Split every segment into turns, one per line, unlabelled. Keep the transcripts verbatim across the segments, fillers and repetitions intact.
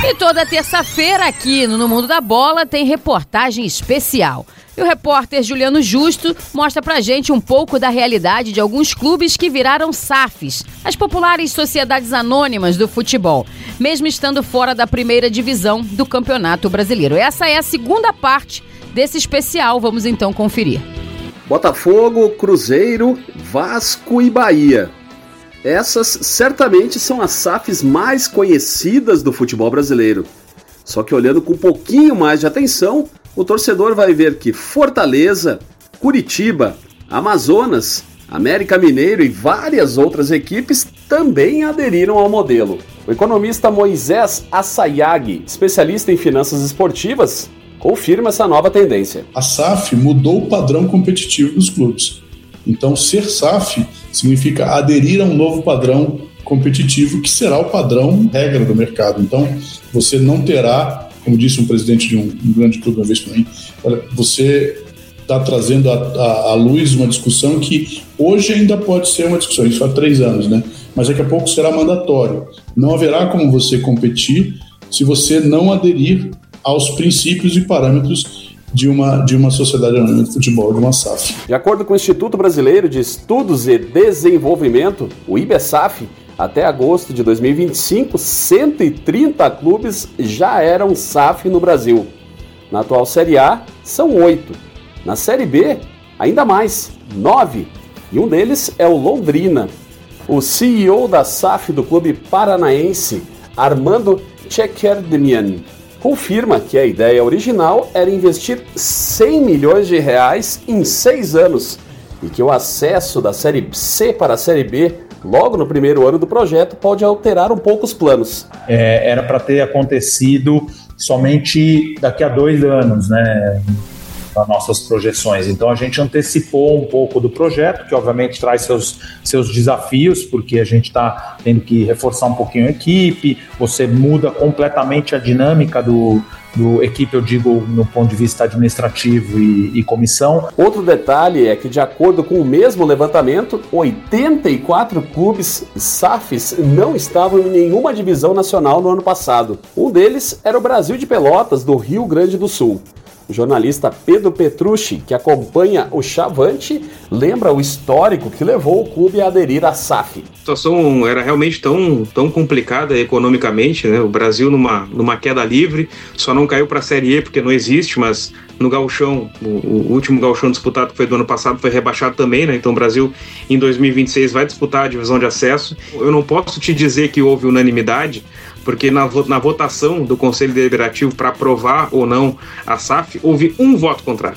E toda terça-feira aqui no No Mundo da Bola tem reportagem especial. E o repórter Juliano Justo mostra pra gente um pouco da realidade de alguns clubes que viraram S A Fs, as populares sociedades anônimas do futebol, mesmo estando fora da primeira divisão do Campeonato Brasileiro. Essa é a segunda parte desse especial, vamos então conferir.
Botafogo, Cruzeiro, Vasco e Bahia. Essas certamente são as S A Fs mais conhecidas do futebol brasileiro. Só que olhando com um pouquinho mais de atenção, o torcedor vai ver que Fortaleza, Curitiba, Amazonas, América Mineiro e várias outras equipes também aderiram ao modelo. O economista Moisés Assayag, especialista em finanças esportivas, confirma essa nova tendência.
A S A F mudou o padrão competitivo dos clubes. Então, ser S A F significa aderir a um novo padrão competitivo que será o padrão regra do mercado. Então, você não terá, como disse um presidente de um, um grande clube uma vez para mim, olha, você está trazendo à luz uma discussão que hoje ainda pode ser uma discussão, isso há três anos, né? Mas daqui a pouco será mandatório. Não haverá como você competir se você não aderir aos princípios e parâmetros de uma, de uma sociedade anônima de futebol, de uma S A F.
De acordo com o Instituto Brasileiro de Estudos e Desenvolvimento, o IBESAF, até agosto de dois mil e vinte e cinco, cento e trinta clubes já eram S A F no Brasil. Na atual Série A, são oito. Na Série B, ainda mais, nove. E um deles é o Londrina. O C E O da S A F do clube paranaense, Armando Tchekerdemian, confirma que a ideia original era investir cem milhões de reais em seis anos e que o acesso da Série C para a Série B logo no primeiro ano do projeto pode alterar um pouco os planos.
É, era para ter acontecido somente daqui a dois anos, né? Nas nossas projeções. Então a gente antecipou um pouco do projeto, que obviamente traz seus, seus desafios, porque a gente está tendo que reforçar um pouquinho a equipe, você muda completamente a dinâmica do, do equipe, eu digo, no ponto de vista administrativo e, e comissão.
Outro detalhe é que, de acordo com o mesmo levantamento, oitenta e quatro clubes S A Fs não estavam em nenhuma divisão nacional no ano passado. Um deles era o Brasil de Pelotas, do Rio Grande do Sul. O jornalista Pedro Petrucci, que acompanha o Chavante, lembra o histórico que levou o clube a aderir à S A F.
A situação era realmente tão, tão complicada economicamente, né? O Brasil numa, numa queda livre, só não caiu para a Série E porque não existe, mas no gauchão, o, o último gauchão disputado que foi do ano passado foi rebaixado também, né? Então o Brasil em dois mil e vinte e seis vai disputar a divisão de acesso. Eu não posso te dizer que houve unanimidade, porque na, na votação do Conselho Deliberativo para aprovar ou não a S A F, houve um voto contrário.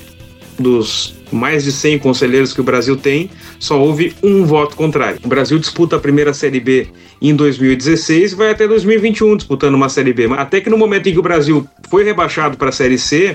Dos mais de cem conselheiros que o Brasil tem, só houve um voto contrário. O Brasil disputa a primeira Série B em dois mil e dezesseis e vai até dois mil e vinte e um disputando uma Série B. Até que no momento em que o Brasil foi rebaixado para a Série C,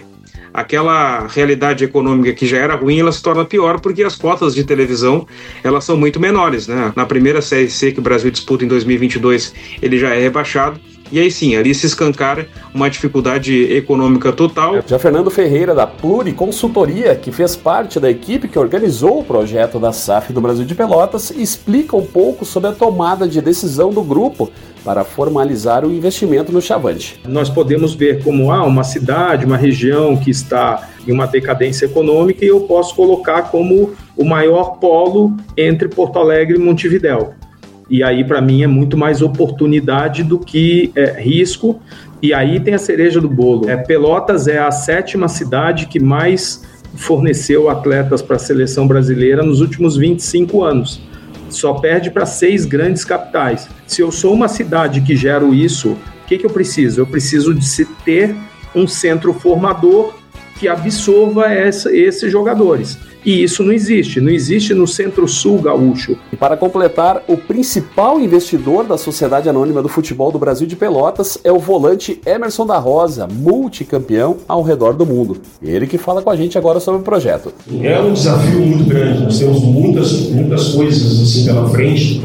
aquela realidade econômica que já era ruim, ela se torna pior porque as cotas de televisão, elas são muito menores, né? Na primeira Série C que o Brasil disputa em dois mil e vinte e dois, ele já é rebaixado. E aí sim, ali se escancara uma dificuldade econômica total.
Já Fernando Ferreira, da Pluri Consultoria, que fez parte da equipe que organizou o projeto da S A F do Brasil de Pelotas, explica um pouco sobre a tomada de decisão do grupo para formalizar o investimento no Chavante.
Nós podemos ver como há ah, uma cidade, uma região que está em uma decadência econômica e eu posso colocar como o maior polo entre Porto Alegre e Montevidéu. E aí, para mim, é muito mais oportunidade do que é, risco. E aí tem a cereja do bolo. É, Pelotas é a sétima cidade que mais forneceu atletas para a seleção brasileira nos últimos vinte e cinco anos. Só perde para seis grandes capitais. Se eu sou uma cidade que gero isso, o que, que eu preciso? Eu preciso de se ter um centro formador que absorva essa, esses jogadores. E isso não existe, não existe no Centro-Sul gaúcho.
E para completar, o principal investidor da Sociedade Anônima do Futebol do Brasil de Pelotas é o volante Emerson da Rosa, multicampeão ao redor do mundo. Ele que fala com a gente agora sobre o projeto.
É um desafio muito grande, nós temos muitas, muitas coisas assim pela frente,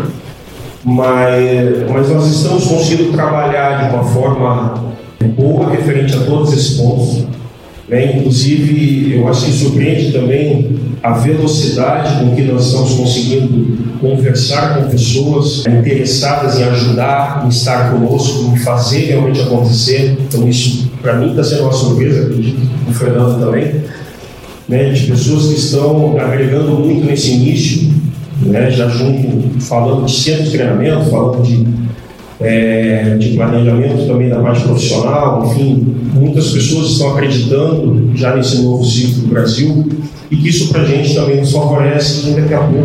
mas, mas nós estamos conseguindo trabalhar de uma forma boa referente a todos esses pontos. Né? Inclusive, eu acho que surpreende também a velocidade com que nós estamos conseguindo conversar com pessoas interessadas em ajudar, em estar conosco, em fazer realmente acontecer. Então isso, para mim, está sendo uma surpresa, acredito que o Fernando também, né? De pessoas que estão agregando muito nesse início, né? Já junto, falando de centro de treinamento, falando de É, de planejamento também da parte profissional, enfim, muitas pessoas estão acreditando já nesse novo ciclo do Brasil e que isso para a gente também nos favorece e daqui a pouco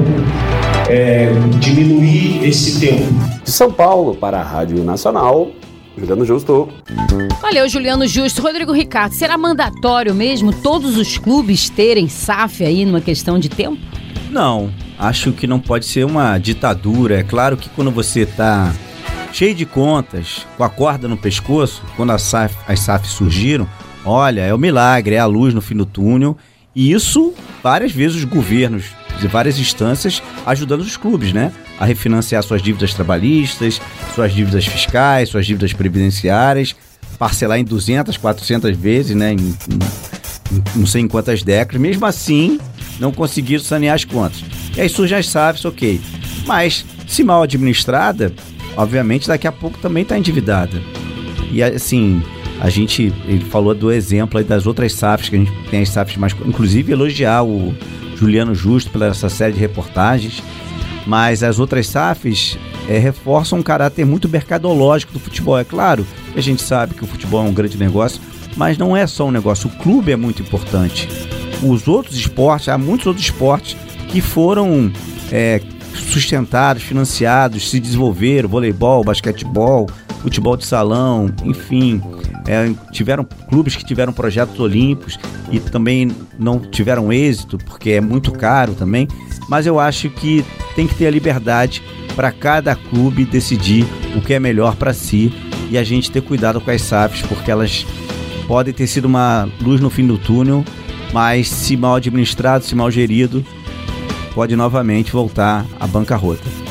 é, diminuir esse tempo.
De São Paulo para a Rádio Nacional, Juliano Justo.
Valeu, Juliano Justo. Rodrigo Ricardo, será mandatório mesmo todos os clubes terem S A F aí numa questão de tempo?
Não, acho que não pode ser uma ditadura. É claro que quando você está cheio de contas, com a corda no pescoço, quando as S A F, as S A F surgiram, olha, é o milagre, é a luz no fim do túnel, e isso várias vezes os governos de várias instâncias ajudando os clubes, né, a refinanciar suas dívidas trabalhistas, suas dívidas fiscais, suas dívidas previdenciárias, parcelar em duzentas, quatrocentas vezes, né, em, em, em não sei em quantas décadas, mesmo assim não conseguiram sanear as contas. E aí surgem as S A Fs, ok, mas se mal administrada, obviamente daqui a pouco também está endividada. E assim, a gente, ele falou do exemplo aí das outras S A Fs, que a gente tem as S A Fs mais, inclusive elogiar o Juliano Justo pela essa série de reportagens, mas as outras S A Fs é, reforçam um caráter muito mercadológico do futebol. É claro que a gente sabe que o futebol é um grande negócio, mas não é só um negócio, o clube é muito importante. Os outros esportes, há muitos outros esportes que foram é, sustentados, financiados, se desenvolveram, voleibol, basquetebol, futebol de salão, enfim, é, tiveram clubes que tiveram projetos olímpicos e também não tiveram êxito, porque é muito caro também, mas eu acho que tem que ter a liberdade para cada clube decidir o que é melhor para si e a gente ter cuidado com as S A Fs, porque elas podem ter sido uma luz no fim do túnel, mas se mal administrado, se mal gerido, pode novamente voltar à bancarrota.